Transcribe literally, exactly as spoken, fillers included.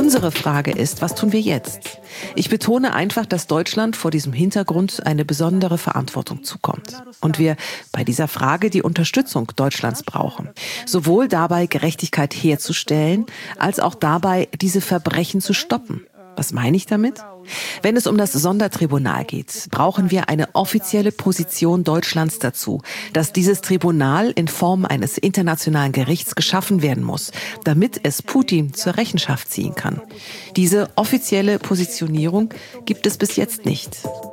Unsere Frage ist, was tun wir jetzt? Ich betone einfach, dass Deutschland vor diesem Hintergrund eine besondere Verantwortung zukommt. Und wir bei dieser Frage die Unterstützung Deutschlands brauchen. Sowohl dabei, Gerechtigkeit herzustellen, als auch dabei, diese Verbrechen zu stoppen. Was meine ich damit? Wenn es um das Sondertribunal geht, brauchen wir eine offizielle Position Deutschlands dazu, dass dieses Tribunal in Form eines internationalen Gerichts geschaffen werden muss, damit es Putin zur Rechenschaft ziehen kann. Diese offizielle Positionierung gibt es bis jetzt nicht.